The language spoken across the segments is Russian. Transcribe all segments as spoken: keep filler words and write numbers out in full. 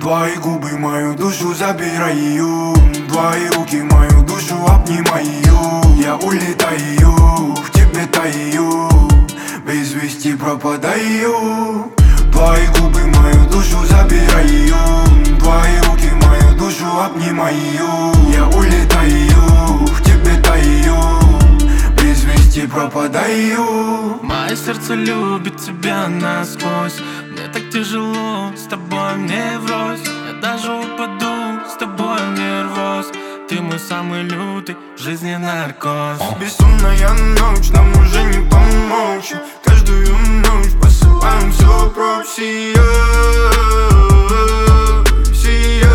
Твои губы мою душу забираю, твои руки мою душу обнимаю. Я улетаю, в тебе таю, без вести пропадаю. Твои губы мою душу забираю, твои руки мою душу обнимаю. Я улетаю, в тебе таю, без вести пропадаю. Мое сердце любит тебя насквозь. Мне так тяжело, с тобой мне врозь. Я даже упаду, с тобой нервоз. Ты мой самый лютый в жизни наркоз. Бессонная ночь, нам уже не помочь. Каждую ночь посылаем все прочь. Сияй, сияй,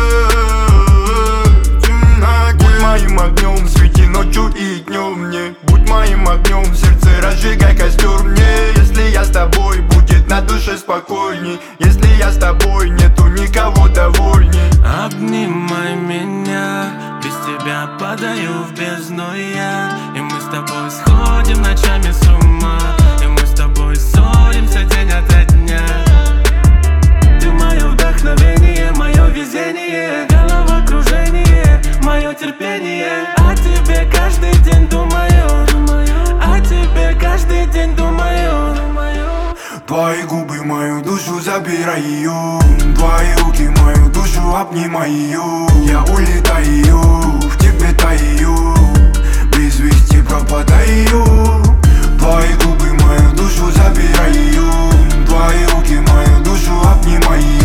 темноте. Будь моим огнем, свети ночью и днем мне. Будь моим огнем, в сердце разжигай костер мне. Если я с тобой, будет на душе спокойней. Если я с тобой, нету никого довольней. Обнимай меня, без тебя падаю в бездну я. И мы с тобой сходим ночами с ума. И мы с тобой ссоримся день ото дня. Ты мое вдохновение, мое везение, головокружение, мое терпение. О тебе каждый день думаю, о тебе каждый день думаю. Твои губы мою душу забираю, твои руки мою душу обнимаю. Я улетаю, в тебе таю, без вести пропадаю. Твои губы мою душу забираю, твои руки мою душу обнимаю.